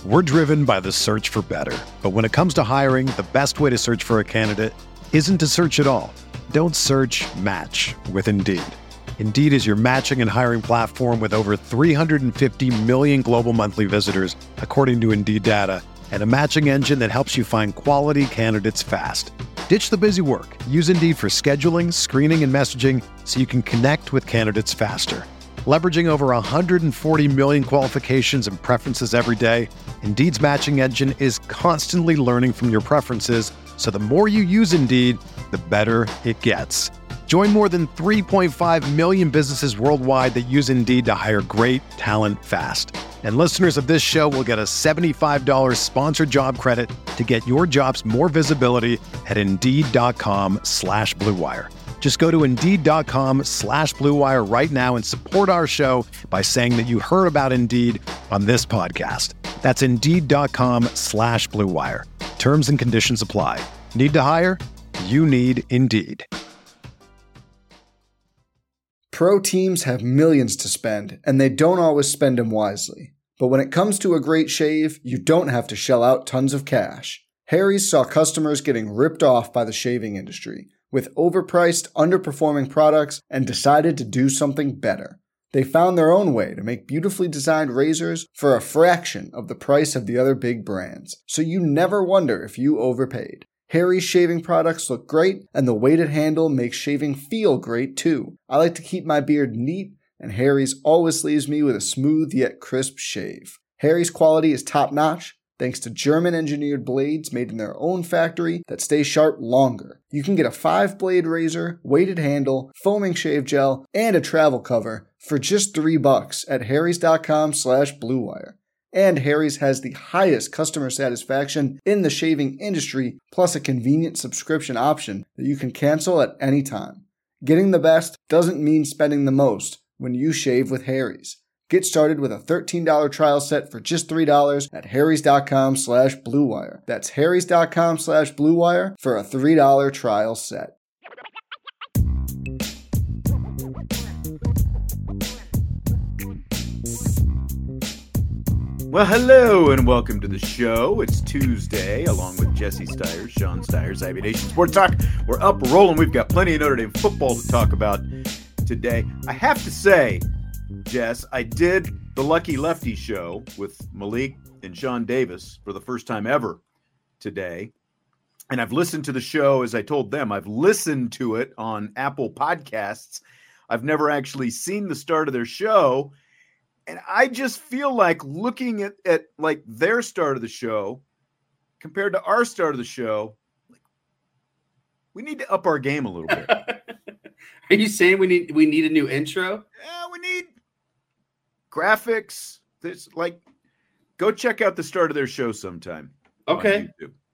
We're driven by the search for better. But when it comes to hiring, the best way to search for a candidate isn't to search at all. Don't search, match with Indeed. Indeed is your matching and hiring platform with over 350 million global monthly visitors, according to Indeed data, and a matching engine that helps you find quality candidates fast. Ditch the busy work. Use Indeed for scheduling, screening, and messaging so you can connect with candidates faster. Leveraging over 140 million qualifications and preferences every day, Indeed's matching engine is constantly learning from your preferences, so the more you use Indeed, the better it gets. Join more than 3.5 million businesses worldwide that use Indeed to hire great talent fast. And listeners of this show will get a $75 sponsored job credit to get your jobs more visibility at Indeed.com/Blue Wire. Just go to Indeed.com/Blue Wire right now and support our show by saying that you heard about Indeed on this podcast. That's Indeed.com/Blue Wire. Terms and conditions apply. Need to hire? You need Indeed. Pro teams have millions to spend, and they don't always spend them wisely. But when it comes to a great shave, you don't have to shell out tons of cash. Harry's saw customers getting ripped off by the shaving industry with overpriced, underperforming products and decided to do something better. They found their own way to make beautifully designed razors for a fraction of the price of the other big brands, so you never wonder if you overpaid. Harry's shaving products look great, and the weighted handle makes shaving feel great too. I like to keep my beard neat, and Harry's always leaves me with a smooth yet crisp shave. Harry's quality is top-notch, thanks to German-engineered blades made in their own factory that stay sharp longer. You can get a 5-blade razor, weighted handle, foaming shave gel, and a travel cover for just $3 at harrys.com/Blue Wire. And Harry's has the highest customer satisfaction in the shaving industry, plus a convenient subscription option that you can cancel at any time. Getting the best doesn't mean spending the most when you shave with Harry's. Get started with a $13 trial set for just $3 at harrys.com/Blue Wire. That's harrys.com/Blue Wire for a $3 trial set. Well, hello and welcome to the show. It's Tuesday, along with Jesse Stiers, Sean Stiers, IB Nation Sports Talk. We're up rolling. We've got plenty of Notre Dame football to talk about today. I have to say, Jess, I did the Lucky Lefty show with Malik and Sean Davis for the first time ever today. And I've listened to the show, as I told them, I've listened to it on Apple Podcasts. I've never actually seen the start of their show. And I just feel like looking at like their start of the show compared to our start of the show, like, we need to up our game a little bit. Are you saying we need a new intro? Yeah, we need graphics. There's like, go check out the start of their show sometime. Okay.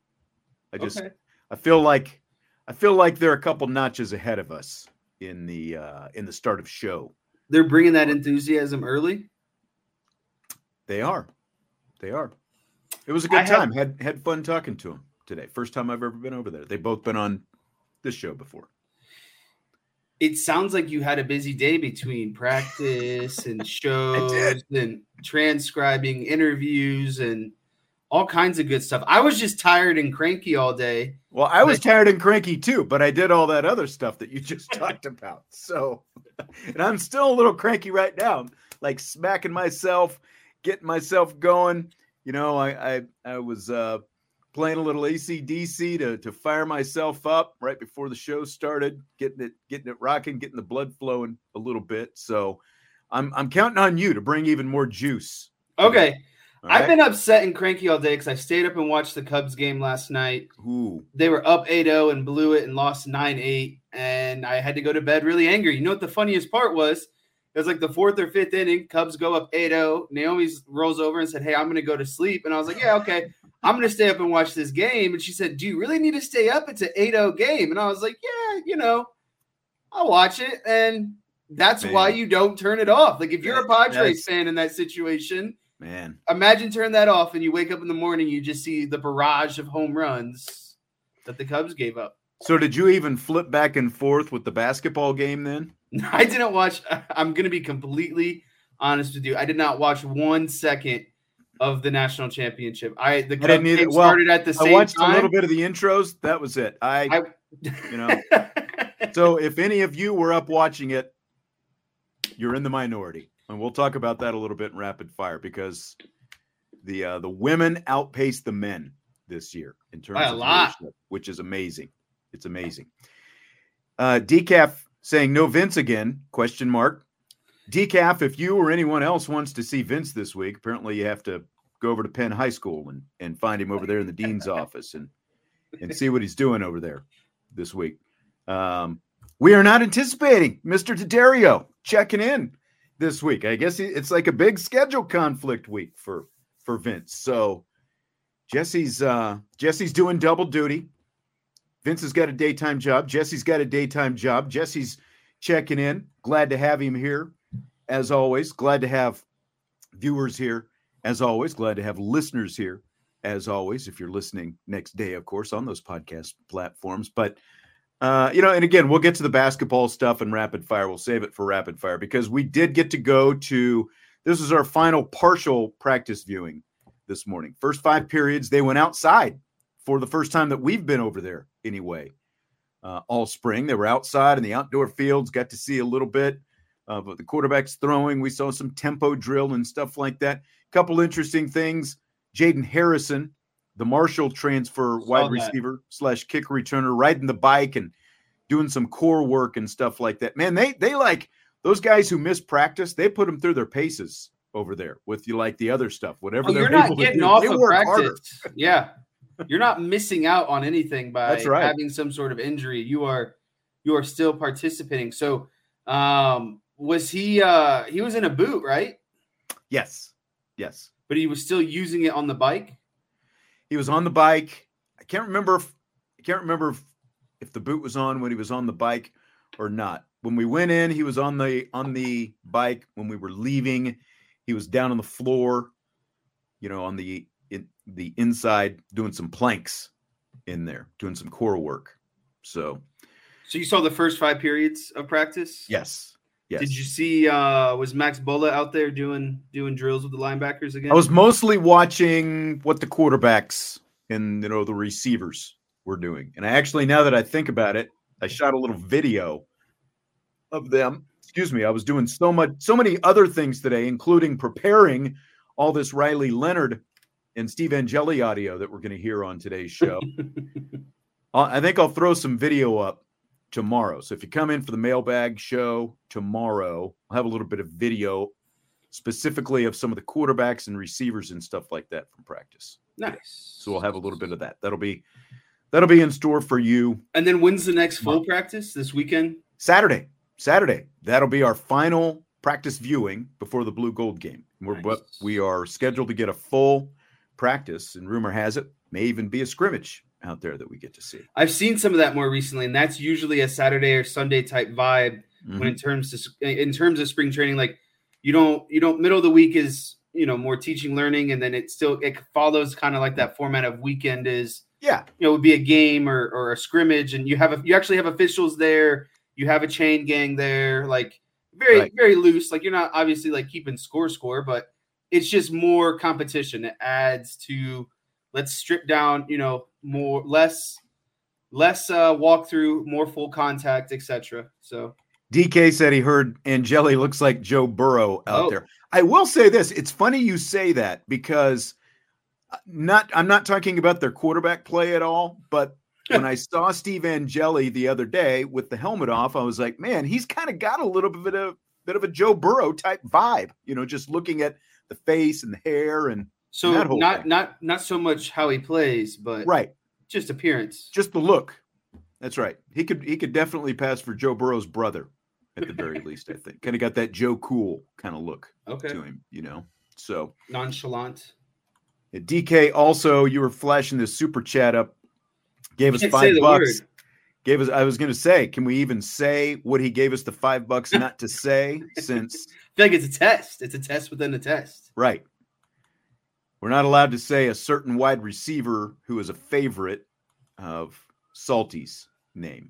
I feel like they're a couple notches ahead of us in the start of show. They're bringing that enthusiasm early. They are. It was a good time. Had fun talking to them today. First time I've ever been over there. They've both been on this show before. It sounds like you had a busy day between practice and shows and transcribing interviews and all kinds of good stuff. I was just tired and cranky all day. Well, I was tired and cranky too, but I did all that other stuff that you just talked about. So, and I'm still a little cranky right now, like smacking myself, getting myself going. You know, I was playing a little AC/DC to fire myself up right before the show started, getting it rocking, getting the blood flowing a little bit. So I'm counting on you to bring even more juice. Okay. Right? I've been upset and cranky all day because I stayed up and watched the Cubs game last night. Ooh. They were up 8-0 and blew it and lost 9-8, and I had to go to bed really angry. You know what the funniest part was? It was like the 4th or 5th inning. Cubs go up 8-0. Naomi rolls over and said, "Hey, I'm going to go to sleep." And I was like, "Yeah, okay. I'm going to stay up and watch this game." And she said, "Do you really need to stay up? It's an 8-0 game." And I was like, "Yeah, you know, I'll watch it." And that's why you don't turn it off. Like if you're a Padres fan in that situation, man, imagine turn that off and you wake up in the morning, you just see the barrage of home runs that the Cubs gave up. So did you even flip back and forth with the basketball game then? I didn't watch. I'm going to be completely honest with you. I did not watch 1 second of the national championship. The I didn't either. game started at the same I watched time. a little bit of the intros. That was it. So if any of you were up watching it, you're in the minority. And we'll talk about that a little bit in rapid fire because the women outpaced the men this year in terms of viewership, which is amazing. It's amazing. Decaf saying no Vince again, ? Decaf, if you or anyone else wants to see Vince this week, apparently you have to go over to Penn High School and find him over there in the dean's office and see what he's doing over there this week. We are not anticipating Mr. D'Addario checking in this week. I guess it's like a big schedule conflict week for Vince. So Jesse's doing double duty. Vince has got a daytime job. Jesse's got a daytime job. Jesse's checking in. Glad to have him here, as always. Glad to have viewers here, as always. Glad to have listeners here, as always, if you're listening next day, of course, on those podcast platforms. But, and again, we'll get to the basketball stuff and rapid fire. We'll save it for rapid fire because we did get to go to – this is our final partial practice viewing this morning. First 5 periods, they went outside for the first time that we've been over there anyway. All spring. They were outside in the outdoor fields, got to see a little bit of the quarterbacks throwing. We saw some tempo drill and stuff like that. A couple interesting things. Jaden Harrison, the Marshall transfer wide receiver / kick returner, riding the bike and doing some core work and stuff like that. Man, they like those guys who miss practice. They put them through their paces over there with the other stuff, whatever they're able to do. You're not getting off of practice. Harder. Yeah. You're not missing out on anything by having some sort of injury. You are still participating. So was he was in a boot, right? Yes. But he was still using it on the bike? He was on the bike. I can't remember if the boot was on when he was on the bike or not. When we went in, he was on the bike. When we were leaving, he was down on the floor, on the inside doing some planks in there, doing some core work. So you saw the first 5 periods of practice? Yes. Did you see was Max Bulla out there doing drills with the linebackers again? I was mostly watching what the quarterbacks and the receivers were doing. And I actually, now that I think about it, I shot a little video of them. Excuse me. I was doing so many other things today, including preparing all this Riley Leonard and Steve Angeli audio that we're going to hear on today's show. I think I'll throw some video up tomorrow. So if you come in for the mailbag show tomorrow, I'll have a little bit of video specifically of some of the quarterbacks and receivers and stuff like that from practice. Nice. So we'll have a little bit of that. That'll be in store for you. And then when's the next full practice this weekend? Saturday. That'll be our final practice viewing before the Blue Gold game. We are scheduled to get a full practice, and rumor has it may even be a scrimmage out there that we get to see. I've seen some of that more recently, and that's usually a Saturday or Sunday type vibe. When in terms of spring training, like you don't middle of the week is more teaching learning, and then it follows kind of like that format of weekend is would be a game or a scrimmage, and you actually have officials there, you have a chain gang there, like very loose, like you're not obviously like keeping score, but it's just more competition. It adds to let's strip down, more less walkthrough, more full contact, etc. So DK said he heard Angeli looks like Joe Burrow out there. I will say this. It's funny you say that because I'm not talking about their quarterback play at all, but when I saw Steve Angeli the other day with the helmet off, I was like, man, he's kind of got a little bit of a Joe Burrow type vibe, just looking at the face and the hair and so not so much how he plays, but just appearance, just the look. That's right. He could definitely pass for Joe Burrow's brother at the very least. I think kind of got that Joe Cool kind of look to him, So nonchalant. DK also, you were flashing this super chat up. Gave us $5. I was going to say, can we even say what he gave us the $5 not to say? Since I feel like it's a test. It's a test within a test. Right. We're not allowed to say a certain wide receiver who is a favorite of Salty's name.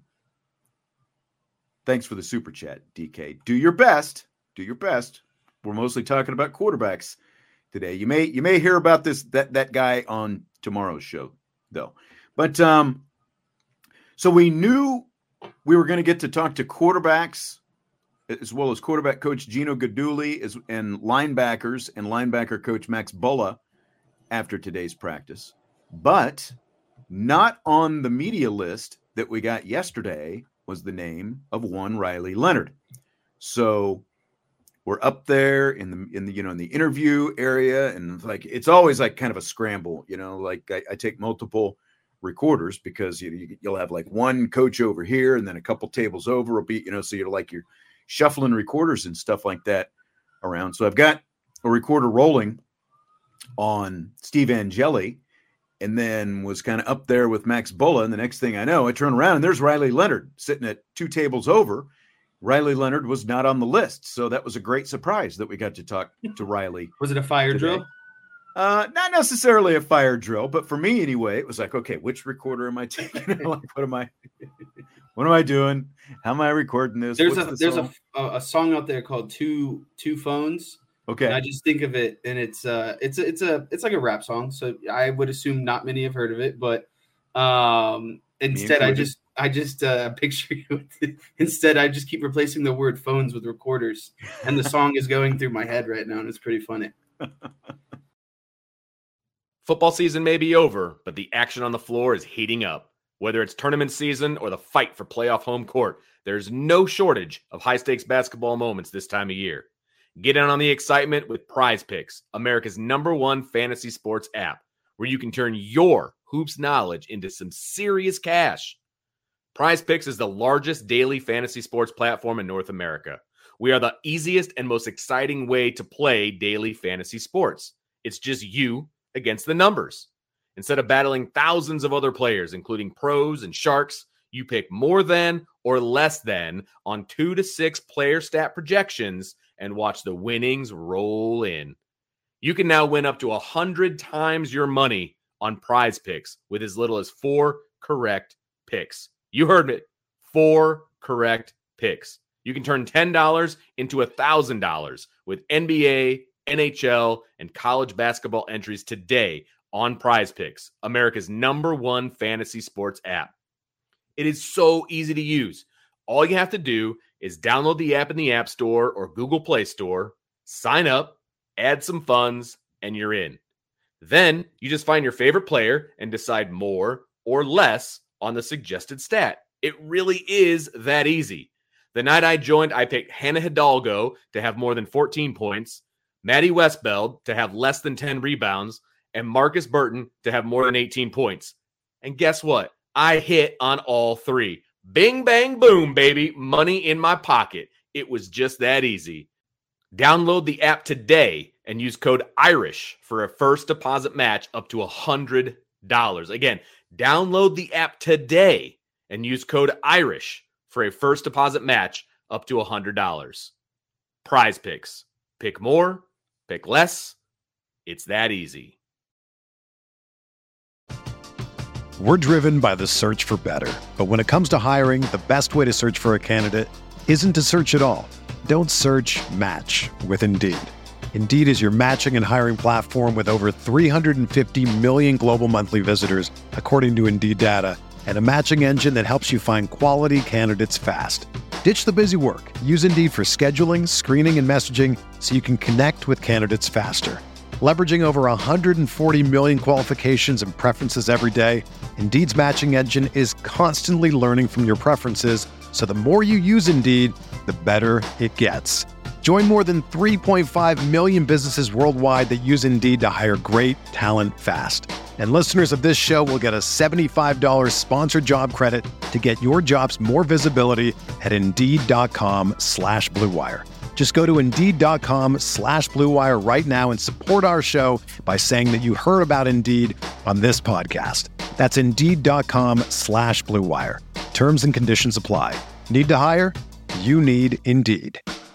Thanks for the super chat, DK. Do your best. We're mostly talking about quarterbacks today. You may hear about that guy on tomorrow's show, though. But so we knew we were going to get to talk to quarterbacks as well as quarterback coach Gino Guidugli and linebackers and linebacker coach Max Bulla after today's practice. But not on the media list that we got yesterday was the name of one Riley Leonard. So we're up there in the interview area, and like it's always like kind of a scramble, like I take multiple recorders because you'll have like one coach over here and then a couple tables over will be, so you're shuffling recorders and stuff like that around. So I've got a recorder rolling on Steve Angeli, and then was kind of up there with Max Bulla. And the next thing I know, I turn around and there's Riley Leonard sitting at two tables over. Riley Leonard was not on the list. So that was a great surprise that we got to talk to Riley. Was it a fire drill? Not necessarily a fire drill, but for me anyway, it was like, okay, which recorder am I taking? Like, what am I doing? How am I recording this? There's a song out there called Two Phones. Okay. And I just think of it, and it's like a rap song. So I would assume not many have heard of it, but instead I just picture you. Instead, I just keep replacing the word phones with recorders, and the song is going through my head right now, and it's pretty funny. Football season may be over, but the action on the floor is heating up. Whether it's tournament season or the fight for playoff home court, there's no shortage of high-stakes basketball moments this time of year. Get in on the excitement with Prize Picks, America's #1 fantasy sports app, where you can turn your hoops knowledge into some serious cash. Prize Picks is the largest daily fantasy sports platform in North America. We are the easiest and most exciting way to play daily fantasy sports. It's just you against the numbers. Instead of battling thousands of other players, including pros and sharks, you pick more than or less than on 2 to 6 player stat projections and watch the winnings roll in. You can now win up to 100 times your money on Prize Picks with as little as 4 correct picks. You heard it. 4 correct picks. You can turn $10 into $1,000 with NBA, NHL, and college basketball entries today on Prize Picks, America's #1 fantasy sports app. It is so easy to use. All you have to do is download the app in the App Store or Google Play Store, sign up, add some funds, and you're in. Then you just find your favorite player and decide more or less on the suggested stat. It really is that easy. The night I joined, I picked Hannah Hidalgo to have more than 14 points, Maddie Westbeld to have less than 10 rebounds, and Marcus Burton to have more than 18 points. And guess what? I hit on all 3. Bing, bang, boom, baby. Money in my pocket. It was just that easy. Download the app today and use code IRISH for a first deposit match up to $100. Again, download the app today and use code IRISH for a first deposit match up to $100. Prize Picks. Pick more, pick less. It's that easy. We're driven by the search for better. But when it comes to hiring, the best way to search for a candidate isn't to search at all. Don't search, match with Indeed. Indeed is your matching and hiring platform with over 350 million global monthly visitors, according to Indeed data, and a matching engine that helps you find quality candidates fast. Ditch the busy work. Use Indeed for scheduling, screening, and messaging so you can connect with candidates faster. Leveraging over 140 million qualifications and preferences every day, Indeed's matching engine is constantly learning from your preferences, so the more you use Indeed, the better it gets. Join more than 3.5 million businesses worldwide that use Indeed to hire great talent fast. And listeners of this show will get a $75 sponsored job credit to get your jobs more visibility at Indeed.com/Blue Wire. Just go to Indeed.com/Blue Wire right now and support our show by saying that you heard about Indeed on this podcast. That's Indeed.com/Blue Wire. Terms and conditions apply. Need to hire? You need Indeed.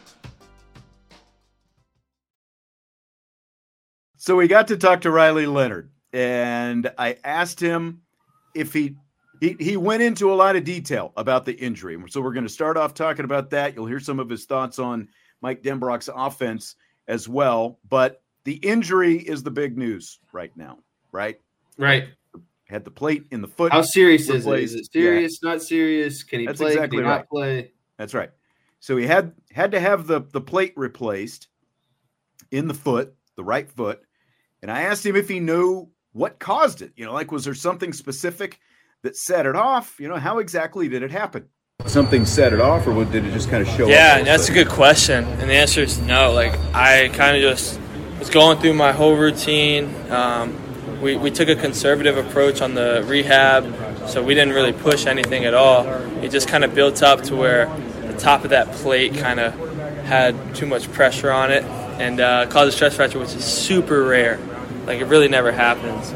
So we got to talk to Riley Leonard, and I asked him if he went into a lot of detail about the injury. So we're going to start off talking about that. You'll hear some of his thoughts on Mike Denbrock's offense as well. But the injury is the big news right now, right? Right. Had the plate in the foot. How serious is it? replaced. Is it serious? Not serious? Can he That's play? exactly Can he right. not play? That's right. So he had to have the plate replaced in the foot, the right foot. And I asked him if he knew what caused it. Like, was there something specific that set it off? How exactly did it happen? Something set it off, or did it just kind of show up? Yeah, that's a good question. And the answer is no. Like, I kind of just was going through my whole routine. We took a conservative approach on the rehab, so we didn't really push anything at all. It just kind of built up to where the top of that plate kind of had too much pressure on it and caused a stress fracture, which is super rare. Like, it really never happens.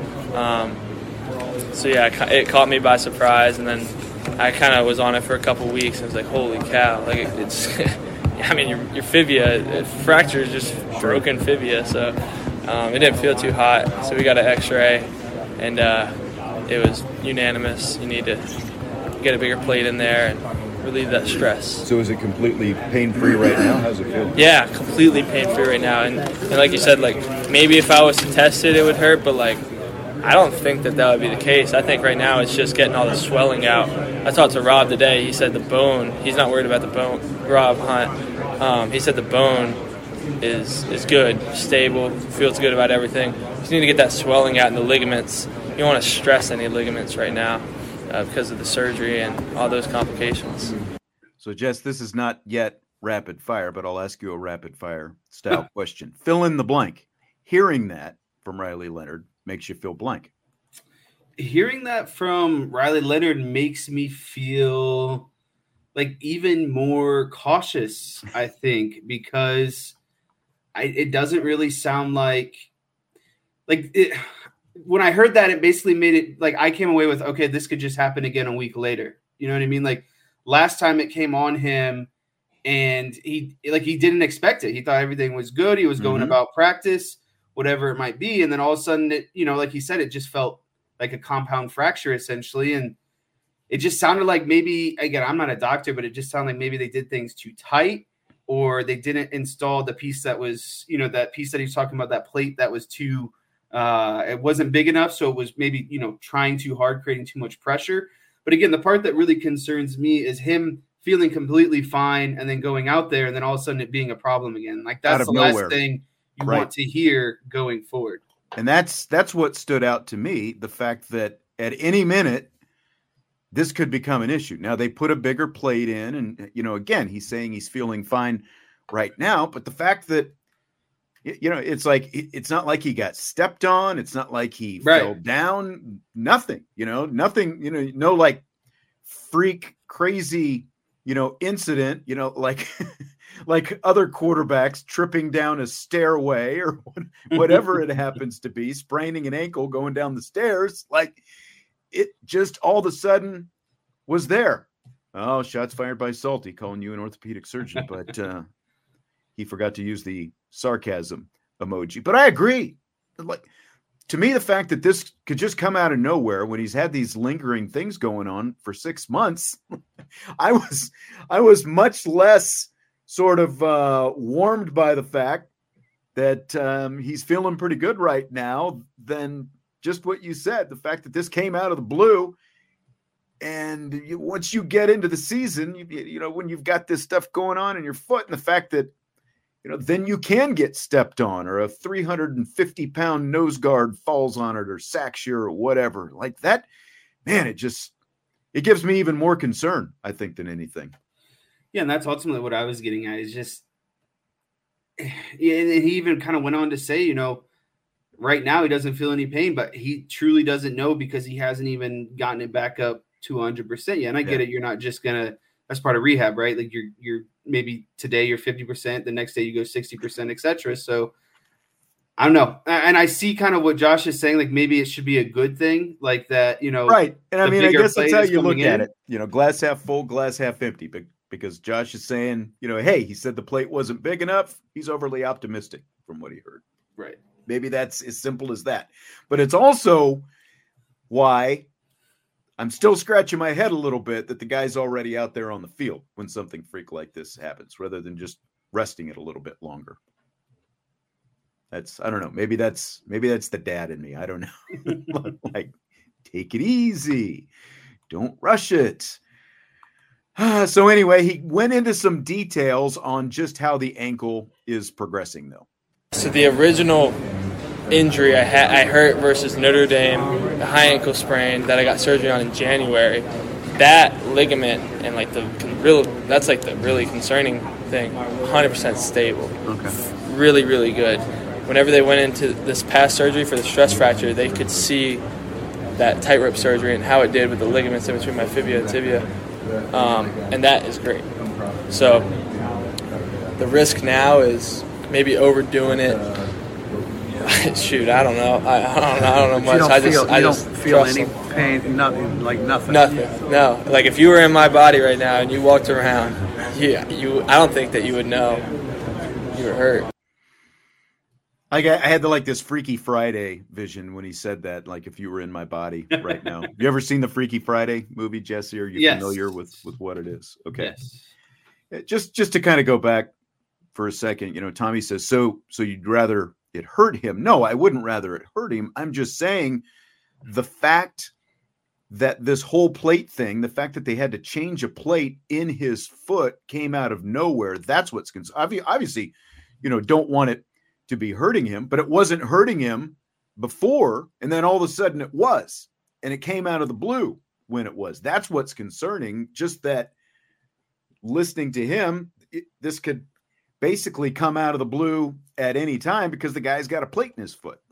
So, yeah, it caught me by surprise, and then I kind of was on it for a couple weeks, and I was like, holy cow. Like, it's I mean, your fibia, fracture is just broken fibia, so it didn't feel too hot. So we got an x-ray, and it was unanimous. You need to get a bigger plate in there and relieve that stress. So is it completely pain-free right now? How's it feel? Yeah, completely pain-free right now. And like you said, like, maybe if I was to test it, it would hurt, but, like, I don't think that would be the case. I think right now it's just getting all the swelling out. I talked to Rob today. He said the bone, he's not worried about the bone. Rob Hunt, he said the bone is good, stable, feels good about everything. Just need to get that swelling out in the ligaments. You don't want to stress any ligaments right now because of the surgery and all those complications. So, Jess, this is not yet rapid fire, but I'll ask you a rapid fire style question. Fill in the blank. Hearing that from Riley Leonard makes you feel blank. Hearing that from Riley Leonard makes me feel like even more cautious, I think, because it doesn't really sound like it. When I heard that, it basically made it like I came away with, okay, this could just happen again a week later. You know what I mean? Like, last time it came on him and he didn't expect it. He thought everything was good. He was going about practice, whatever it might be. And then all of a sudden, it, like he said, it just felt like a compound fracture essentially. And it just sounded like maybe, again, I'm not a doctor, but it just sounded like maybe they did things too tight, or they didn't install the piece that was, that piece that he's talking about, that plate that was too, it wasn't big enough. So it was maybe, trying too hard, creating too much pressure. But again, the part that really concerns me is him feeling completely fine and then going out there and then all of a sudden it being a problem again. Like, that's the last thing you want to hear going forward. And that's what stood out to me, the fact that at any minute, this could become an issue. Now, they put a bigger plate in, and, again, he's saying he's feeling fine right now, but the fact that, it's like, it's not like he got stepped on. It's not like he fell down, nothing, nothing, no like freak crazy, incident, like, like other quarterbacks tripping down a stairway or whatever it happens to be, spraining an ankle going down the stairs. Like, it just all of a sudden was there. Oh, shots fired by Salty, calling you an orthopedic surgeon, but he forgot to use the sarcasm emoji. But I agree. Like, to me, the fact that this could just come out of nowhere when he's had these lingering things going on for 6 months, I was much less sort of warmed by the fact that he's feeling pretty good right now than just what you said. The fact that this came out of the blue, and once you get into the season, when you've got this stuff going on in your foot, and the fact that, then you can get stepped on, or a 350-pound nose guard falls on it, or sacks you, or whatever like that, man, it gives me even more concern, I think, than anything. Yeah, and that's ultimately what I was getting at, is just, and he even kind of went on to say, right now he doesn't feel any pain, but he truly doesn't know because he hasn't even gotten it back up to 100% yet. And I get it. You're not just going to, that's part of rehab, right? Like, you're maybe today you're 50%, the next day you go 60%, etc. So I don't know. And I see kind of what Josh is saying, like maybe it should be a good thing, like that, Right. And I mean, I guess that's how you look at it, glass half full, glass half empty, but because Josh is saying, hey, he said the plate wasn't big enough. He's overly optimistic from what he heard. Right. Maybe that's as simple as that. But it's also why I'm still scratching my head a little bit that the guy's already out there on the field when something freak like this happens, rather than just resting it a little bit longer. I don't know. Maybe that's the dad in me. I don't know. Like, take it easy. Don't rush it. So anyway, he went into some details on just how the ankle is progressing, though. So the original injury I hurt versus Notre Dame, the high ankle sprain that I got surgery on in January, that ligament and like that's like the really concerning thing, 100% stable. Okay. Really, really good. Whenever they went into this past surgery for the stress fracture, they could see that tightrope surgery and how it did with the ligaments in between my fibula and tibia. And that is great. So the risk now is maybe overdoing it. Shoot, I don't know. I don't know much. You don't feel any them. pain, nothing. Nothing. No. Like if you were in my body right now and you walked around, I don't think that you would know you were hurt. I had this Freaky Friday vision when he said that, like, if you were in my body right now. You ever seen the Freaky Friday movie, Jesse? Are you familiar with what it is? Okay. Yes. Just to kind of go back for a second, Tommy says, so you'd rather it hurt him? No, I wouldn't rather it hurt him. I'm just saying the fact that this whole plate thing, the fact that they had to change a plate in his foot came out of nowhere. That's what's obviously, don't want it to be hurting him, but it wasn't hurting him before, and then all of a sudden it was, and it came out of the blue when it was. That's what's concerning. Just that listening to him, this could basically come out of the blue at any time because the guy's got a plate in his foot.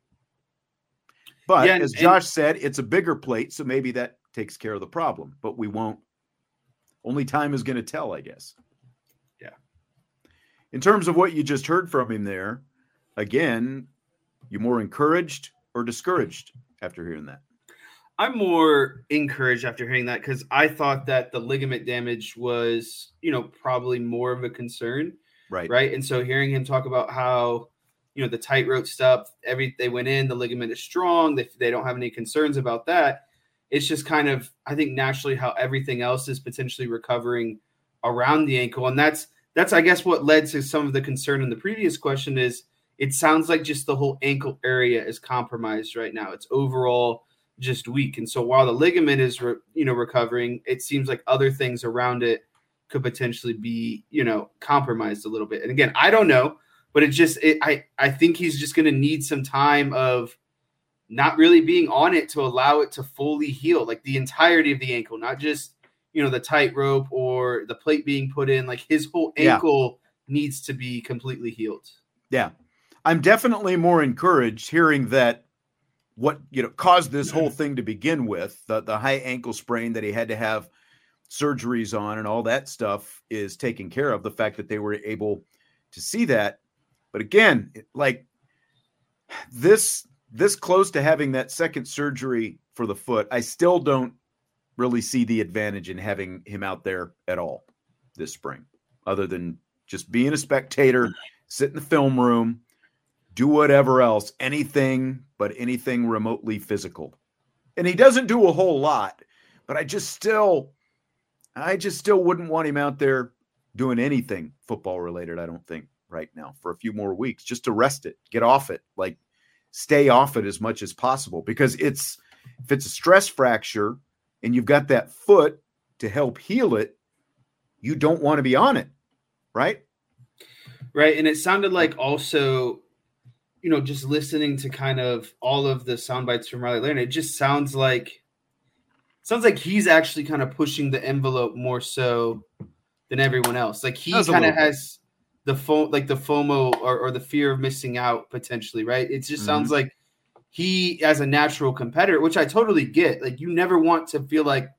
But as Josh said, it's a bigger plate, so maybe that takes care of the problem, but we won't. Only time is going to tell, I guess. Yeah. In terms of what you just heard from him there, again, you more encouraged or discouraged after hearing that? I'm more encouraged after hearing that because I thought that the ligament damage was, probably more of a concern. Right. And so hearing him talk about how, the tightrope stuff, they went in, the ligament is strong. They don't have any concerns about that. It's just kind of, I think, naturally how everything else is potentially recovering around the ankle. And that's, I guess, what led to some of the concern in the previous question is it sounds like just the whole ankle area is compromised right now. It's overall just weak. And so while the ligament is, recovering, it seems like other things around it could potentially be, compromised a little bit. And again, I don't know, but I think he's just going to need some time of not really being on it to allow it to fully heal, like the entirety of the ankle, not just, the tightrope or the plate being put in. Like his whole ankle needs to be completely healed. Yeah. I'm definitely more encouraged hearing that what, caused this whole thing to begin with, the high ankle sprain that he had to have surgeries on and all that stuff is taken care of. The fact that they were able to see that. But again, like this close to having that second surgery for the foot, I still don't really see the advantage in having him out there at all this spring, other than just being a spectator, sit in the film room, do whatever else, anything remotely physical. And he doesn't do a whole lot, but I just still wouldn't want him out there doing anything football related, I don't think, right now for a few more weeks, just to rest it, get off it, like stay off it as much as possible. Because if it's a stress fracture and you've got that foot to help heal it, you don't want to be on it, right? Right. And it sounded like also, just listening to kind of all of the sound bites from Riley Leonard, it just sounds like he's actually kind of pushing the envelope more so than everyone else. Like he kind of has the FOMO or the fear of missing out potentially, right? It just sounds like he, as a natural competitor, which I totally get, like you never want to feel like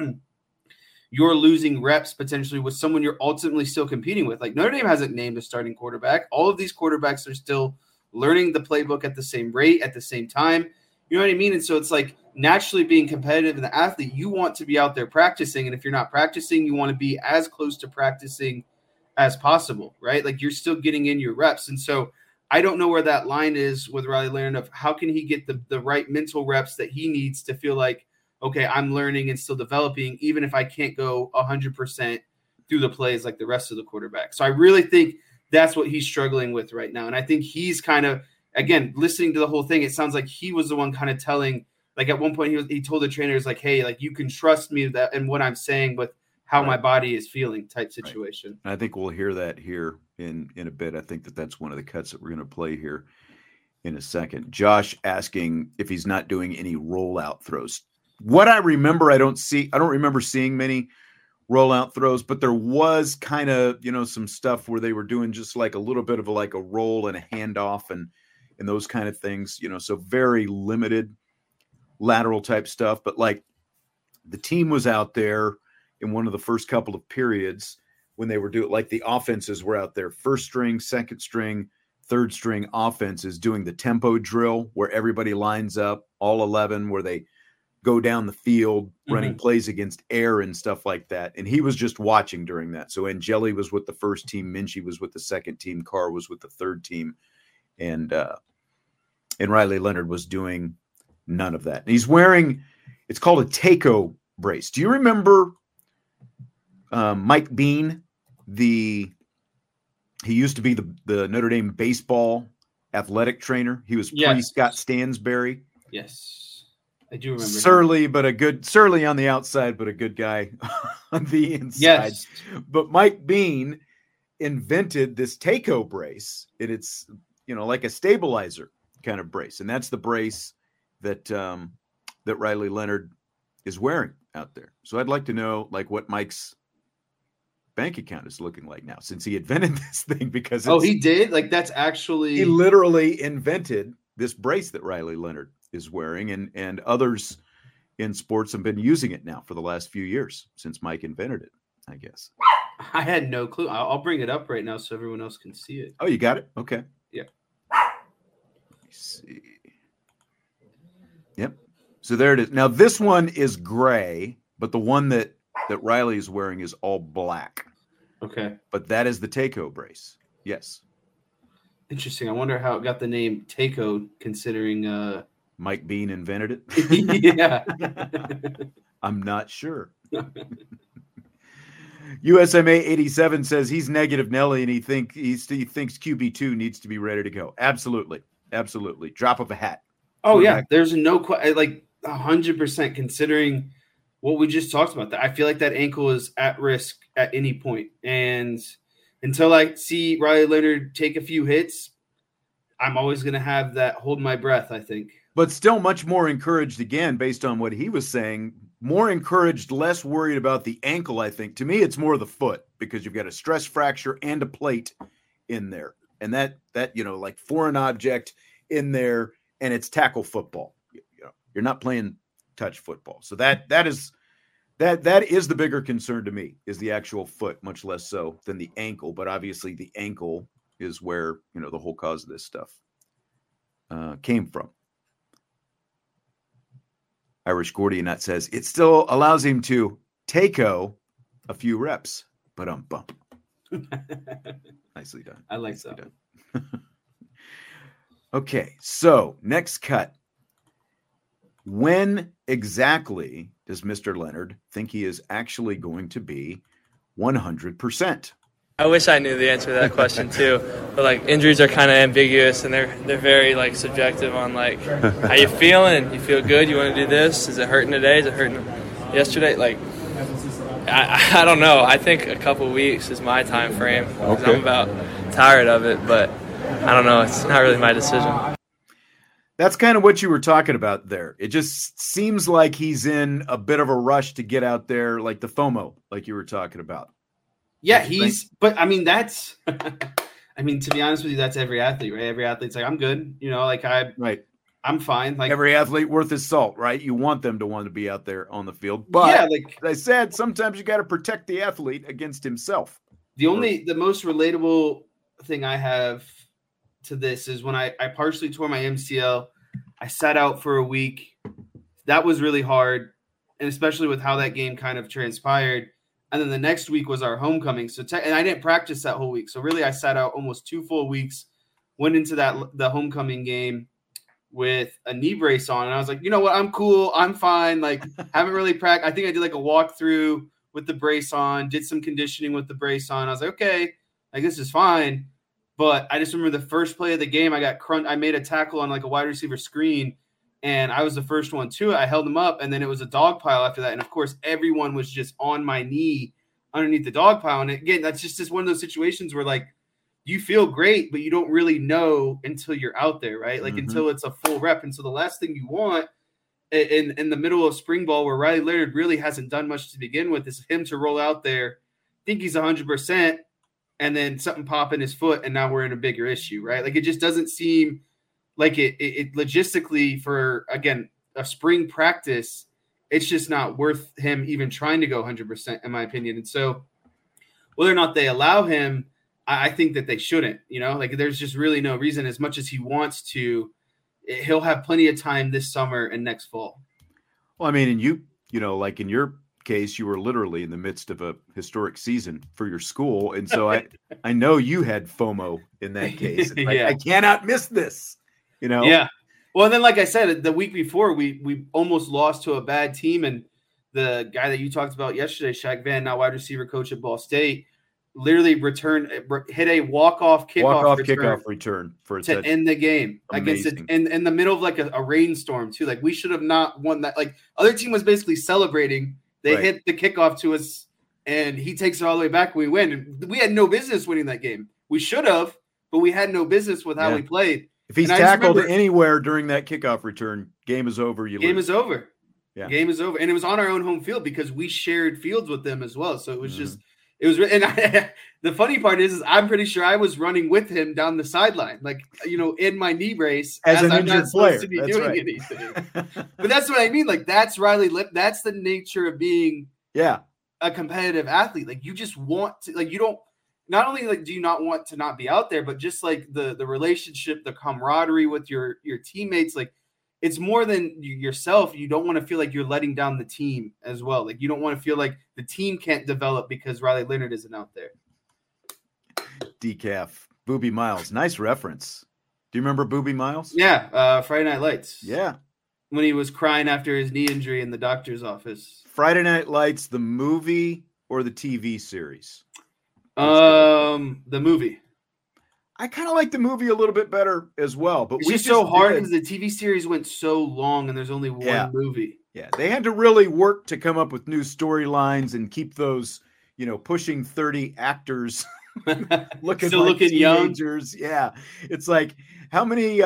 you're losing reps potentially with someone you're ultimately still competing with. Like Notre Dame hasn't named a starting quarterback. All of these quarterbacks are still learning the playbook at the same rate, at the same time. You know what I mean? And so it's like naturally being competitive in the athlete, you want to be out there practicing. And if you're not practicing, you want to be as close to practicing as possible, right? Like you're still getting in your reps. And so I don't know where that line is with Riley Leonard of how can he get the right mental reps that he needs to feel like, okay, I'm learning and still developing, even if I can't go 100% through the plays like the rest of the quarterback. So I really think that's what he's struggling with right now. And I think he's kind of, again, listening to the whole thing, it sounds like he was the one kind of telling, like at one point he told the trainers like, hey, like you can trust me that and what I'm saying with how my body is feeling type situation. Right. I think we'll hear that here in a bit. I think that's one of the cuts that we're going to play here in a second. Josh asking if he's not doing any rollout throws. What I remember, I don't remember seeing many rollout throws, but there was kind of, some stuff where they were doing just like a little bit of a roll and a handoff and those kind of things, so very limited lateral type stuff. But like the team was out there in one of the first couple of periods when they were doing, like the offenses were out there, first string, second string, third string offenses doing the tempo drill where everybody lines up, all 11, where they go down the field running plays against air and stuff like that. And he was just watching during that. So Angeli was with the first team, Minchie was with the second team, Carr was with the third team, and Riley Leonard was doing none of that. And he's wearing, it's called a Takeo brace. Do you remember Mike Bean? He used to be the Notre Dame baseball athletic trainer. He was pre-Scott Stansberry. Yes. I do remember. Surly on the outside, but a good guy on the inside. Yes. But Mike Bean invented this Takeo brace. It's, like a stabilizer kind of brace. And that's the brace that Riley Leonard is wearing out there. So I'd like to know what Mike's bank account is looking like now since he invented this thing, because he did? That's actually, he literally invented this brace that Riley Leonard is wearing, and others in sports have been using it now for the last few years since Mike invented it, I guess. I had no clue. I'll bring it up right now so everyone else can see it. Oh, you got it? Okay. Yeah. Let me see. Yep. So there it is. Now this one is gray, but the one that Riley is wearing is all black. Okay. But that is the Takeo brace. Yes. Interesting. I wonder how it got the name Takeo, considering Mike Bean invented it. Yeah. I'm not sure. USMA 87 says he's negative Nelly and he thinks QB2 needs to be ready to go. Absolutely. Drop of a hat. Oh yeah. There's no 100% considering what we just talked about. That I feel like that ankle is at risk at any point. And until I see Riley Leonard take a few hits, I'm always going to have that hold my breath, I think. But still much more encouraged, again, based on what he was saying, more encouraged, less worried about the ankle, I think. To me, it's more the foot, because you've got a stress fracture and a plate in there. And that foreign object in there, and it's tackle football. You're not playing touch football. So that is the bigger concern to me, is the actual foot, much less so than the ankle. But obviously the ankle is where, the whole cause of this stuff came from. Irish Gordian Nut says it still allows him to Takeo a few reps, but bump. Nicely done. I like that. Okay, so next cut. When exactly does Mr. Leonard think he is actually going to be 100%? I wish I knew the answer to that question too, but injuries are kind of ambiguous and they're very subjective on how you feeling. You feel good? You want to do this? Is it hurting today? Is it hurting yesterday? I don't know. I think a couple weeks is my time frame because I'm about tired of it, but I don't know. It's not really my decision. That's kind of what you were talking about there. It just seems like he's in a bit of a rush to get out there, like the FOMO, like you were talking about. Yeah, but that's, to be honest with you, that's every athlete, right? Every athlete's I'm good. I'm fine. Every athlete worth his salt, right? You want them to want to be out there on the field. But as I said, sometimes you got to protect the athlete against himself. The most relatable thing I have to this is when I partially tore my MCL. I sat out for a week. That was really hard. And especially with how that game kind of transpired. And then the next week was our homecoming. And I didn't practice that whole week. So really I sat out almost 2 full weeks, went into the homecoming game with a knee brace on. And I was like, you know what? I'm cool. I'm fine. Haven't really practiced. I think I did a walkthrough with the brace on, did some conditioning with the brace on. I was like, okay, this is fine. But I just remember the first play of the game, I made a tackle on like a wide receiver screen, and I was the first one to it. I held him up, and then it was a dog pile after that. And of course, everyone was just on my knee underneath the dog pile. And again, that's just one of those situations where like you feel great, but you don't really know until you're out there, right? Like until it's a full rep. And so the last thing you want in the middle of spring ball, where Riley Leonard really hasn't done much to begin with, is him to roll out there, think he's 100%, and then something pop in his foot, and now we're in a bigger issue, right? Like it just doesn't seem like it logistically for, again, a spring practice, it's just not worth him even trying to go 100%, in my opinion. And so whether or not they allow him, I think that they shouldn't, like there's just really no reason. As much as he wants to, he'll have plenty of time this summer and next fall. Well, I mean, and you like in your case, you were literally in the midst of a historic season for your school. And so I know you had FOMO in that case. Yeah. I cannot miss this, Yeah. Well, and then, like I said, the week before we almost lost to a bad team. And the guy that you talked about yesterday, Shaq Van, now wide receiver coach at Ball State, literally hit a walk-off kickoff return for to end the game. Amazing. Against it in the middle of like a rainstorm too. Like we should have not won that. Like other team was basically celebrating. They hit the kickoff to us, and he takes it all the way back. We win. And we had no business winning that game. We should have, but we had no business with how we played. If he's tackled anywhere during that kickoff return, game is over. Game is over. Yeah. Game is over. And it was on our own home field because we shared fields with them as well. So it was just – it was – and the funny part is I'm pretty sure I was running with him down the sideline, like, in my knee brace as an I'm injured not player. supposed to be That's doing right. anything. But that's what I mean. Like, that's Riley Lip. That's the nature of being a competitive athlete. Like, you just want to – like, you don't – not only like do you not want to not be out there, but just like the relationship, the camaraderie with your teammates, like it's more than yourself. You don't want to feel like you're letting down the team as well. Like you don't want to feel like the team can't develop because Riley Leonard isn't out there. Decaf, Boobie Miles. Nice reference. Do you remember Boobie Miles? Yeah. Friday Night Lights. Yeah. When he was crying after his knee injury in the doctor's office. Friday Night Lights, the movie or the TV series? The movie. I kind of like the movie a little bit better as well, but it's just so hard because the TV series went so long and there's only one movie. Yeah, they had to really work to come up with new storylines and keep those, pushing 30 actors looking teenagers. Young. Yeah, it's like how many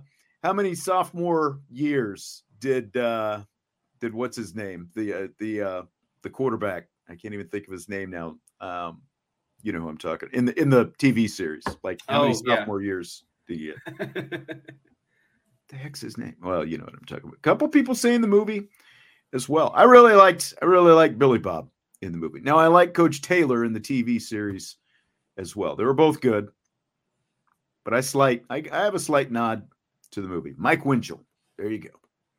sophomore years did what's his name, the quarterback? I can't even think of his name now. You know who I'm talking in the TV series. Like how many sophomore years? The heck's his name? Well, you know what I'm talking about. A couple people say in the movie as well. I really liked Billy Bob in the movie. Now I like Coach Taylor in the TV series as well. They were both good, but I have a slight nod to the movie. Mike Winchell. There you go.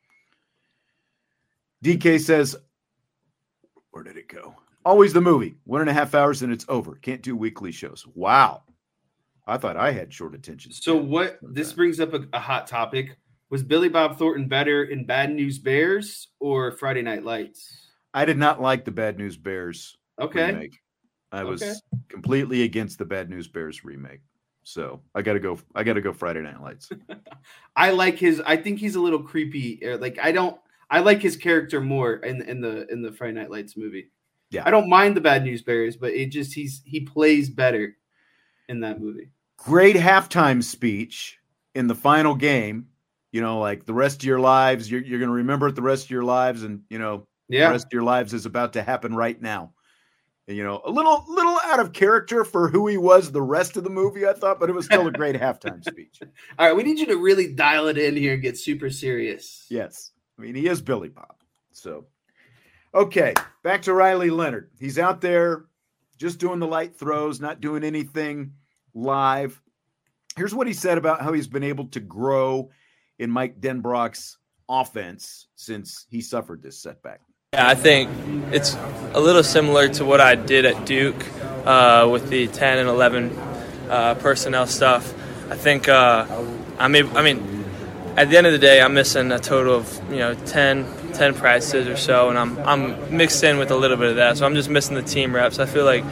DK says, where did it go? Always the movie. 1.5 hours and it's over. Can't do weekly shows. Wow. I thought I had short attention. So this brings up a hot topic. Was Billy Bob Thornton better in Bad News Bears or Friday Night Lights? I did not like the Bad News Bears remake. I was completely against the Bad News Bears remake. So I gotta go Friday Night Lights. I think he's a little creepy. I like his character more in the Friday Night Lights movie. Yeah, I don't mind the Bad News Bears, but he plays better in that movie. Great halftime speech in the final game. Like the rest of your lives, you're going to remember it the rest of your lives, and the rest of your lives is about to happen right now. And, a little out of character for who he was the rest of the movie, I thought, but it was still a great halftime speech. All right, we need you to really dial it in here and get super serious. Yes, I mean he is Billy Bob, so. Okay, back to Riley Leonard. He's out there just doing the light throws, not doing anything live. Here's what he said about how he's been able to grow in Mike Denbrock's offense since he suffered this setback. Yeah, I think it's a little similar to what I did at Duke with the 10 and 11 personnel stuff. I think, at the end of the day, I'm missing a total of 10 practices or so, and I'm mixed in with a little bit of that. So I'm just missing the team reps. I feel like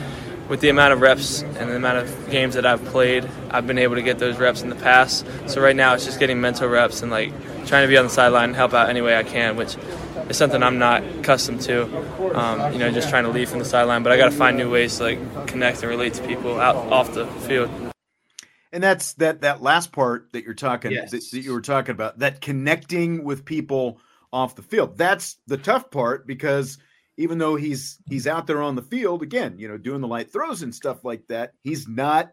with the amount of reps and the amount of games that I've played, I've been able to get those reps in the past. So right now it's just getting mental reps and like trying to be on the sideline and help out any way I can, which is something I'm not accustomed to, just trying to lead from the sideline. But I got to find new ways to like connect and relate to people out off the field. And that's that last part that you're talking, Yes. that you were talking about, that connecting with people off the field. That's the tough part, because even though he's out there on the field, again, doing the light throws and stuff like that, he's not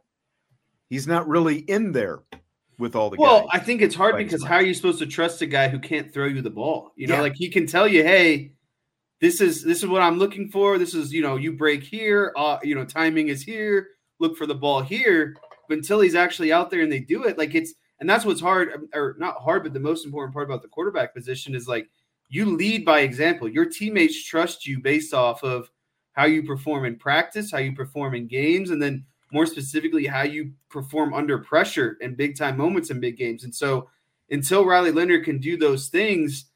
really in there with all the guys. Well, I think it's hard Right. because how are you supposed to trust a guy who can't throw you the ball? Yeah. Like he can tell you, hey, this is what I'm looking for. This is, you break here, timing is here, look for the ball here. But until he's actually out there and they do it, and that's what's hard, or not hard, but the most important part about the quarterback position is like you lead by example. Your teammates trust you based off of how you perform in practice, how you perform in games, and then more specifically, how you perform under pressure in big time moments in big games. And so until Riley Leonard can do those things,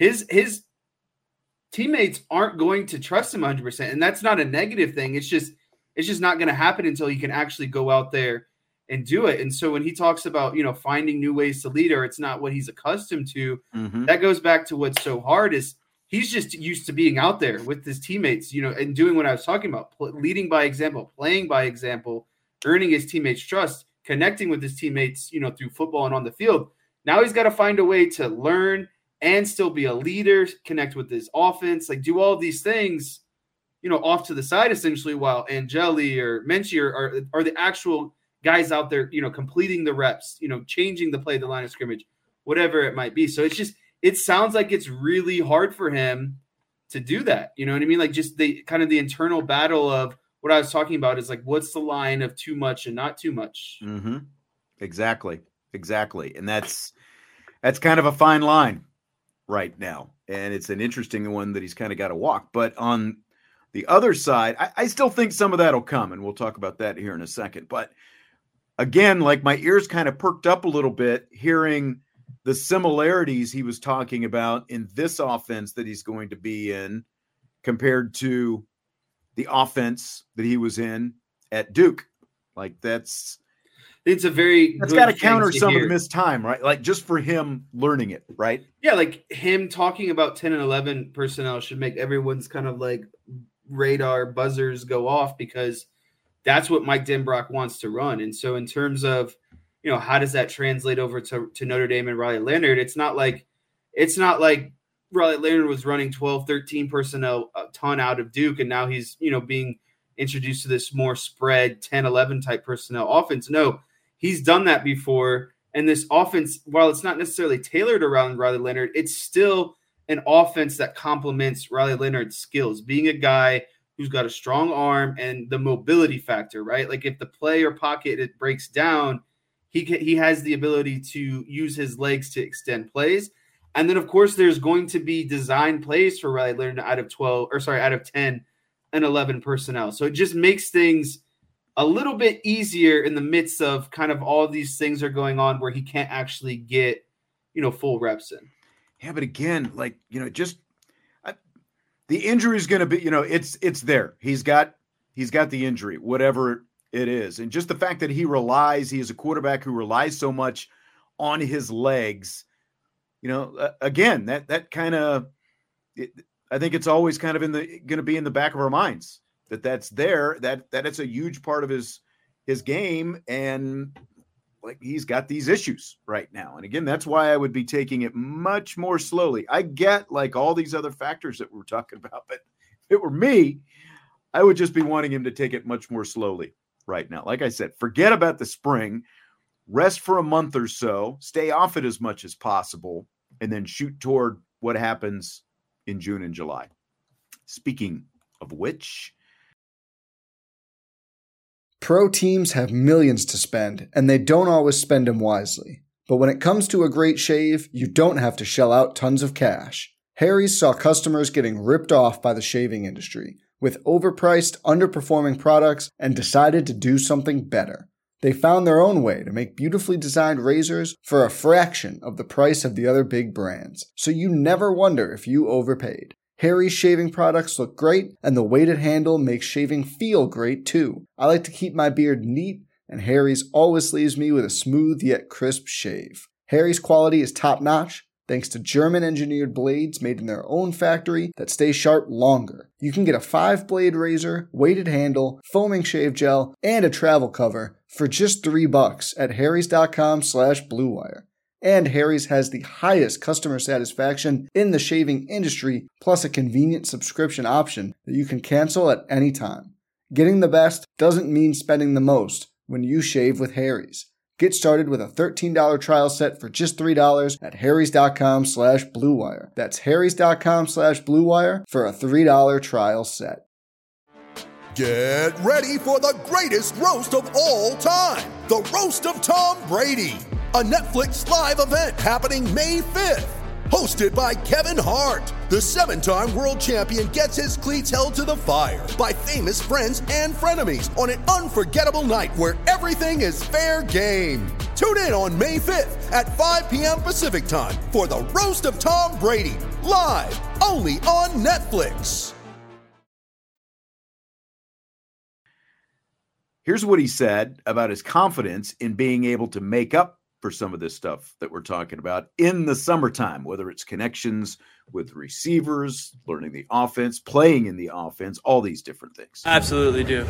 his teammates aren't going to trust him 100%. And that's not a negative thing. It's just not going to happen until he can actually go out there and do it. And so when he talks about, finding new ways to lead, or it's not what he's accustomed to, that goes back to what's so hard is he's just used to being out there with his teammates, and doing what I was talking about, leading by example, playing by example, earning his teammates' trust, connecting with his teammates, through football and on the field. Now he's got to find a way to learn and still be a leader, connect with his offense, do all of these things, off to the side essentially, while Angeli or Menchie are the actual guys out there, completing the reps, changing the play, the line of scrimmage, whatever it might be. So it sounds like it's really hard for him to do that. You know what I mean? Just the kind of the internal battle of what I was talking about is what's the line of too much and not too much? Mm-hmm. Exactly. And that's kind of a fine line right now. And it's an interesting one that he's kind of got to walk. But on the other side, I still think some of that will come, and we'll talk about that here in a second. But again, my ears kind of perked up a little bit hearing the similarities he was talking about in this offense that he's going to be in compared to the offense that he was in at Duke. That's got to counter some of the missed time, right? Just for him learning it, right? Yeah, him talking about 10 and 11 personnel should make everyone's kind of radar buzzers go off, because that's what Mike Denbrock wants to run. And so in terms of, how does that translate over to Notre Dame and Riley Leonard? It's not like Riley Leonard was running 12, 13 personnel a ton out of Duke, and now he's, being introduced to this more spread 10, 11 type personnel offense. No, he's done that before. And this offense, while it's not necessarily tailored around Riley Leonard, it's still an offense that complements Riley Leonard's skills, being a guy who's got a strong arm and the mobility factor, right? If the play or pocket, it breaks down, he has the ability to use his legs to extend plays. And then, of course, there's going to be design plays for Riley Leonard out of 10 and 11 personnel. So it just makes things a little bit easier in the midst of kind of all these things are going on where he can't actually get, full reps in. Yeah, but again, the injury is going to be, it's there. He's got the injury, whatever it is. And just the fact that he is a quarterback who relies so much on his legs, again, that kind of, I think it's always kind of going to be in the back of our minds that's there, that it's a huge part of his game. And he's got these issues right now. And again, that's why I would be taking it much more slowly. I get all these other factors that we're talking about, but if it were me, I would just be wanting him to take it much more slowly right now. Like I said, forget about the spring, rest for a month or so, stay off it as much as possible, and then shoot toward what happens in June and July. Speaking of which, pro teams have millions to spend, and they don't always spend them wisely. But when it comes to a great shave, you don't have to shell out tons of cash. Harry's saw customers getting ripped off by the shaving industry with overpriced, underperforming products and decided to do something better. They found their own way to make beautifully designed razors for a fraction of the price of the other big brands, so you never wonder if you overpaid. Harry's shaving products look great, and the weighted handle makes shaving feel great too. I like to keep my beard neat, and Harry's always leaves me with a smooth yet crisp shave. Harry's quality is top-notch, thanks to German-engineered blades made in their own factory that stay sharp longer. You can get a 5-blade razor, weighted handle, foaming shave gel, and a travel cover for just $3 at harrys.com/bluewire. And Harry's has the highest customer satisfaction in the shaving industry, plus a convenient subscription option that you can cancel at any time. Getting the best doesn't mean spending the most when you shave with Harry's. Get started with a $13 trial set for just $3 at harrys.com/bluewire. That's harrys.com/bluewire for a $3 trial set. Get ready for the greatest roast of all time, the Roast of Tom Brady, a Netflix live event happening May 5th. Hosted by Kevin Hart, the 7-time world champion gets his cleats held to the fire by famous friends and frenemies on an unforgettable night where everything is fair game. Tune in on May 5th at 5 p.m. Pacific time for the Roast of Tom Brady, live only on Netflix. Here's what he said about his confidence in being able to make up for some of this stuff that we're talking about in the summertime, whether it's connections with receivers, learning the offense, playing in the offense, all these different things. Absolutely do.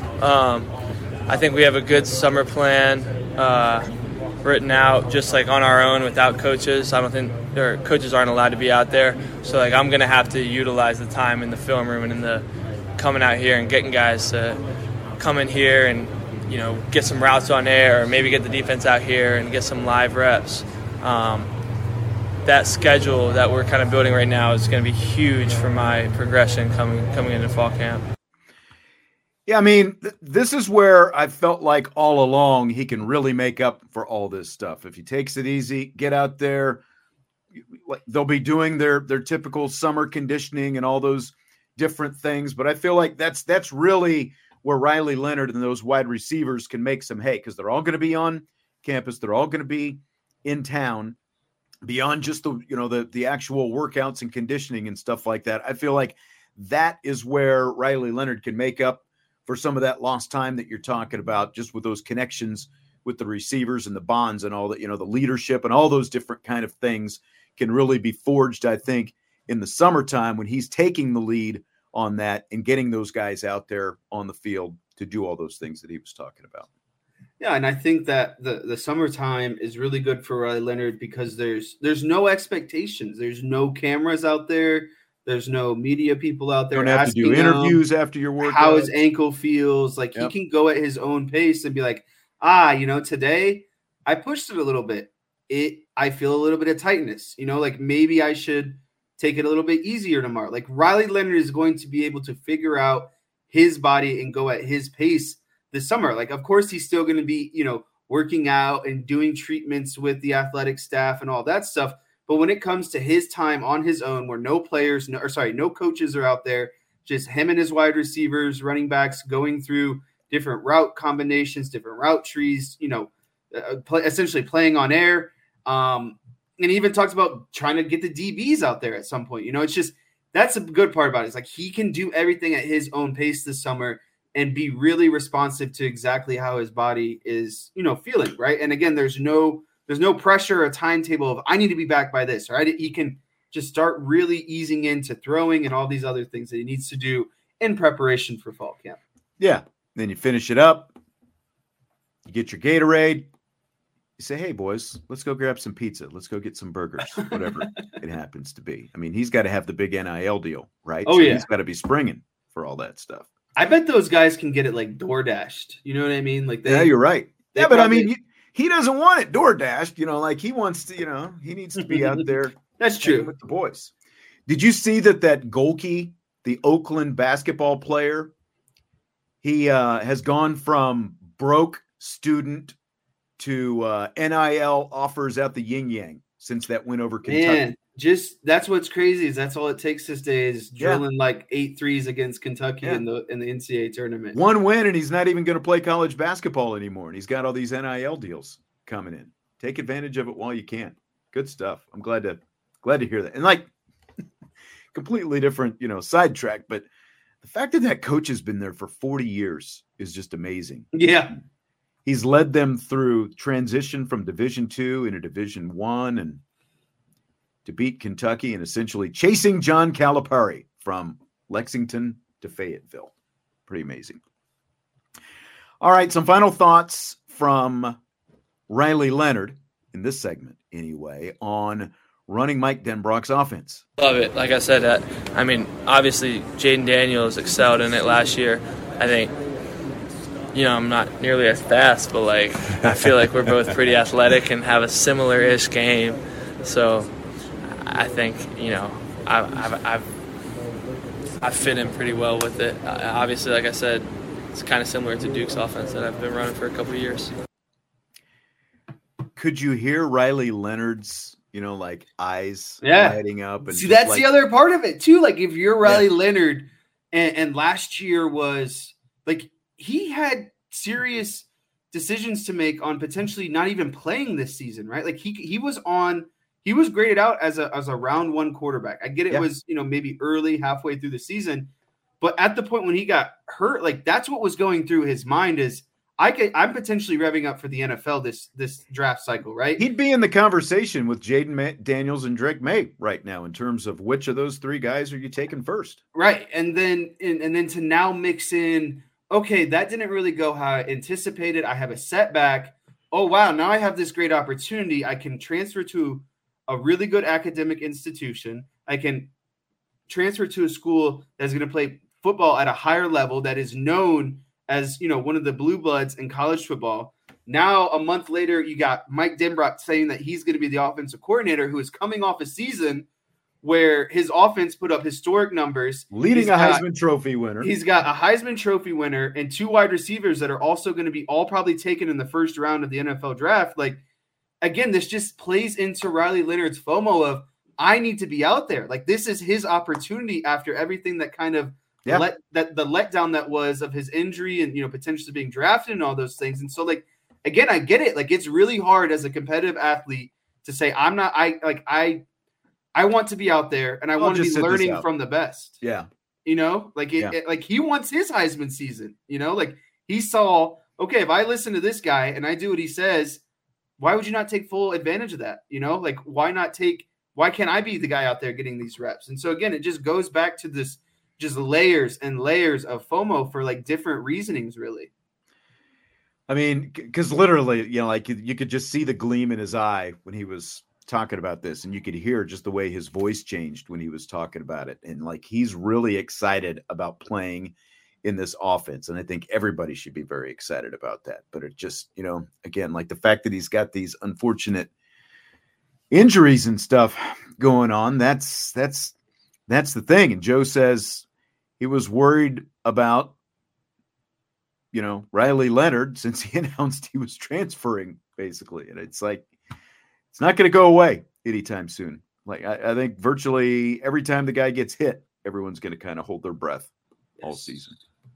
I think we have a good summer plan written out just like on our own without coaches. I don't think coaches aren't allowed to be out there. So like I'm going to have to utilize the time in the film room and in the coming out here and getting guys to come in here and get some routes on air, or maybe get the defense out here and get some live reps. That schedule that we're kind of building right now is going to be huge for my progression coming into fall camp. Yeah, I mean, this is where I felt like all along he can really make up for all this stuff. If he takes it easy, get out there, they'll be doing their typical summer conditioning and all those different things. But I feel like that's really where Riley Leonard and those wide receivers can make some hay, because they're all going to be on campus. They're all going to be in town beyond just the actual workouts and conditioning and stuff like that. I feel like that is where Riley Leonard can make up for some of that lost time that you're talking about, just with those connections with the receivers and the bonds and all that, the leadership and all those different kind of things can really be forged, I think, in the summertime when he's taking the lead on that and getting those guys out there on the field to do all those things that he was talking about. Yeah, and I think that the summertime is really good for Riley Leonard because there's no expectations. There's no cameras out there. There's no media people out there. You don't have to do interviews after your workout. How his ankle feels. Like He can go at his own pace and be like, today I pushed it a little bit. I feel a little bit of tightness. Like maybe I should take it a little bit easier tomorrow. Like Riley Leonard is going to be able to figure out his body and go at his pace this summer. Like, of course, he's still going to be, working out and doing treatments with the athletic staff and all that stuff. But when it comes to his time on his own, where no coaches are out there, just him and his wide receivers, running backs going through different route combinations, different route trees, essentially playing on air. And he even talks about trying to get the DBs out there at some point. It's just that's a good part about it. It's like he can do everything at his own pace this summer and be really responsive to exactly how his body is, feeling, right? And again, there's no pressure or timetable of I need to be back by this, right? He can just start really easing into throwing and all these other things that he needs to do in preparation for fall camp. Yeah. Then you finish it up. You get your Gatorade. You say, hey, boys, let's go grab some pizza. Let's go get some burgers, whatever it happens to be. I mean, he's got to have the big NIL deal, right? Oh, yeah. He's got to be springing for all that stuff. I bet those guys can get it like DoorDashed. You know what I mean? Like yeah, you're right. Yeah, but I mean, he doesn't want it DoorDashed. Like he wants to, he needs to be out there. That's true. With the boys. Did you see that Golke, the Oakland basketball player, he has gone from broke student to NIL offers out the yin yang since that win over Kentucky. Man, that's what's crazy is that's all it takes this day is drilling like 8 threes against Kentucky in the NCAA tournament. One win and he's not even going to play college basketball anymore. And he's got all these NIL deals coming in. Take advantage of it while you can. Good stuff. I'm glad to hear that. And completely different, sidetrack. But the fact that coach has been there for 40 years is just amazing. Yeah. He's led them through transition from Division II into Division I and to beat Kentucky and essentially chasing John Calipari from Lexington to Fayetteville. Pretty amazing. All right, some final thoughts from Riley Leonard in this segment anyway on running Mike Denbrock's offense. Love it. Like I said, obviously Jaden Daniels excelled in it last year. I think, I'm not nearly as fast, but I feel like we're both pretty athletic and have a similar-ish game. So I think, I've fit in pretty well with it. Obviously, like I said, it's kind of similar to Duke's offense that I've been running for a couple of years. Could you hear Riley Leonard's, eyes lighting up? And see, that's the other part of it too. If you're Riley Leonard, and last year was he had serious decisions to make on potentially not even playing this season, right? He was graded out as a round one quarterback. I get it was, maybe early, halfway through the season, but at the point when he got hurt, that's what was going through his mind is I'm potentially revving up for the NFL this draft cycle, right? He'd be in the conversation with Jaden Daniels and Drake May right now in terms of which of those three guys are you taking first. Right. And then to now mix in, okay, that didn't really go how I anticipated. I have a setback. Oh, wow. Now I have this great opportunity. I can transfer to a really good academic institution. I can transfer to a school that's going to play football at a higher level that is known as, one of the blue bloods in college football. Now, a month later, you got Mike Denbrock saying that he's going to be the offensive coordinator who is coming off a season where his offense put up historic numbers. Leading a Heisman Trophy winner. He's got a Heisman Trophy winner and two wide receivers that are also going to be all probably taken in the first round of the NFL draft. Again, this just plays into Riley Leonard's FOMO of, I need to be out there. This is his opportunity after everything that kind of the letdown that was of his injury and, potentially being drafted and all those things. And so, again, I get it. It's really hard as a competitive athlete to say, I want to be out there and I want to be learning from the best. Yeah. He wants his Heisman season, he saw, okay, if I listen to this guy and I do what he says, why would you not take full advantage of that? Why can't I be the guy out there getting these reps? And so again, it just goes back to this, just layers and layers of FOMO for different reasonings, really. I mean, because literally, you could just see the gleam in his eye when he was talking about this, and you could hear just the way his voice changed when he was talking about it. And he's really excited about playing in this offense. And I think everybody should be very excited about that. But it just, again, the fact that he's got these unfortunate injuries and stuff going on, that's the thing. And Joe says he was worried about, Riley Leonard since he announced he was transferring, basically. And it's it's not going to go away anytime soon. I think virtually every time the guy gets hit, everyone's going to kind of hold their breath all season.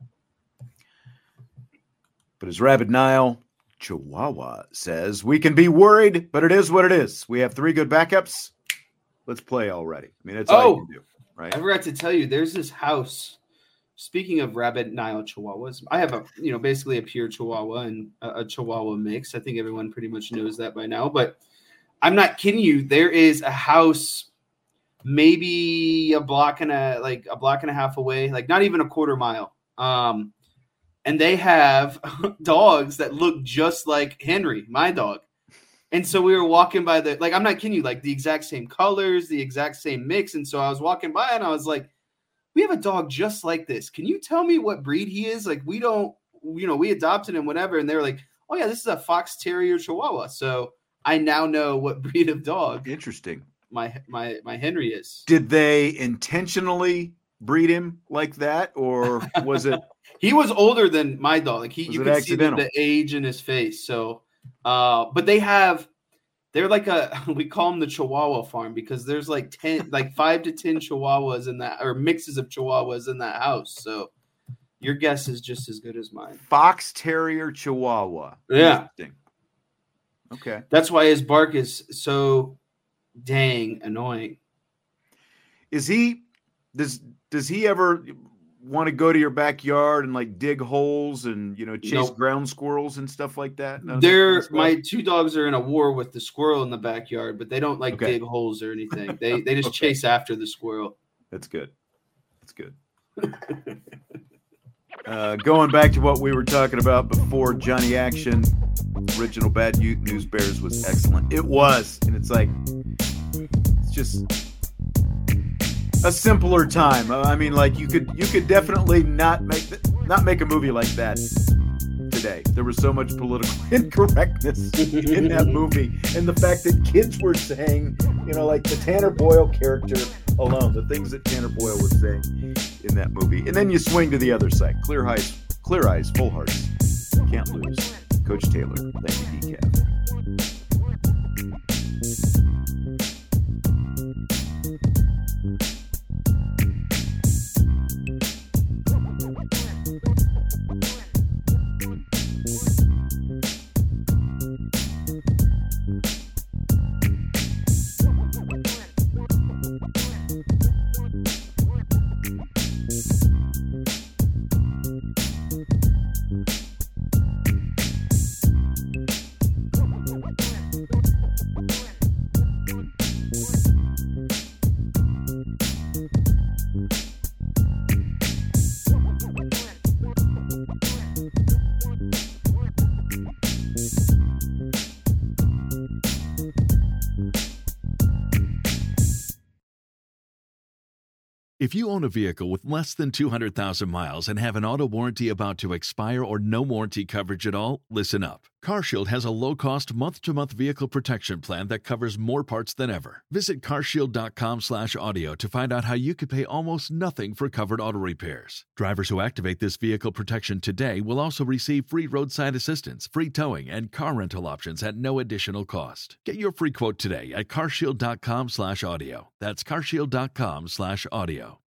But as Rabid Nile Chihuahua says, we can be worried, but it is what it is. We have 3 good backups. Let's play already. I mean, that's all you can do, right? I forgot to tell you, there's this house. Speaking of Rabid Nile Chihuahuas, I have basically a pure Chihuahua and a Chihuahua mix. I think everyone pretty much knows that by now, but I'm not kidding you. There is a house maybe a block and a half away, not even a quarter mile. And they have dogs that look just like Henry, my dog. And so we were walking by I'm not kidding you, the exact same colors, the exact same mix. And so I was walking by and I was like, we have a dog just like this. Can you tell me what breed he is? We don't, we adopted him, whatever. And they were like, oh yeah, this is a Fox Terrier Chihuahua. So I now know what breed of dog. Interesting. My Henry is. Did they intentionally breed him like that, or was it? He was older than my dog. You could see the age in his face. So, but they're we call them the Chihuahua farm because there's 5 to 10 Chihuahuas in that, or mixes of Chihuahuas in that house. So your guess is just as good as mine. Fox Terrier Chihuahua. Yeah. Okay. That's why his bark is so dang annoying. Is he Does he ever want to go to your backyard and like dig holes and chase ground squirrels and stuff like that? My two dogs are in a war with the squirrel in the backyard, but they don't dig holes or anything. They just chase after the squirrel. That's good. Going back to what we were talking about before, Johnny Action, original Bad News Bears was excellent. It was, and it's just a simpler time. I mean, like you could definitely not make a movie like that today. There was so much political incorrectness in that movie, and the fact that kids were saying, like the Tanner Boyle character alone, the things that Tanner Boyle was saying in that movie. And then you swing to the other side. Clear eyes, full hearts. Can't lose. Coach Taylor. Thank you, Decaf. If you own a vehicle with less than 200,000 miles and have an auto warranty about to expire or no warranty coverage at all, listen up. CarShield has a low-cost month-to-month vehicle protection plan that covers more parts than ever. Visit carshield.com/audio to find out how you could pay almost nothing for covered auto repairs. Drivers who activate this vehicle protection today will also receive free roadside assistance, free towing, and car rental options at no additional cost. Get your free quote today at carshield.com/audio. That's carshield.com/audio.